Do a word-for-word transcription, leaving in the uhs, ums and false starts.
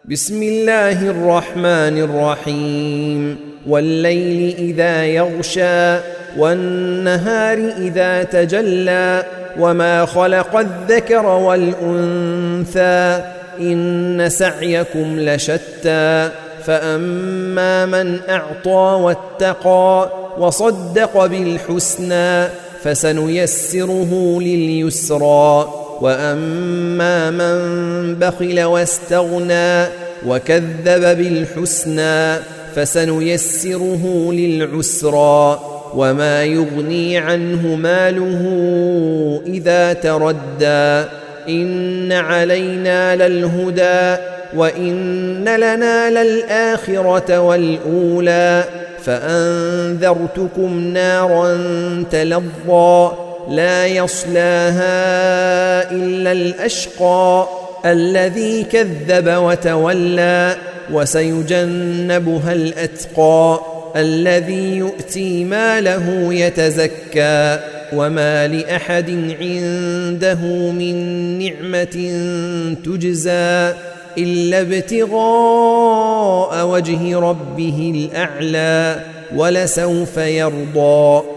بسم الله الرحمن الرحيم والليل إذا يغشى والنهار إذا تجلى وما خلق الذكر والأنثى إن سعيكم لشتى فأما من أعطى واتقى وصدق بالحسنى فسنيسره لليسرى وأما من بخل واستغنى وكذب بالحسنى فسنيسره للعسرى وما يغني عنه ماله إذا تردى إن علينا للهدى وإن لنا للآخرة والأولى فأنذرتكم نارا تلظى لا يصلاها إلا الأشقى الذي كذب وتولى وسيجنبها الأتقى الذي يؤتي ماله يتزكى وما لأحد عنده من نعمة تجزى إلا ابتغاء وجه ربه الأعلى ولسوف يرضى.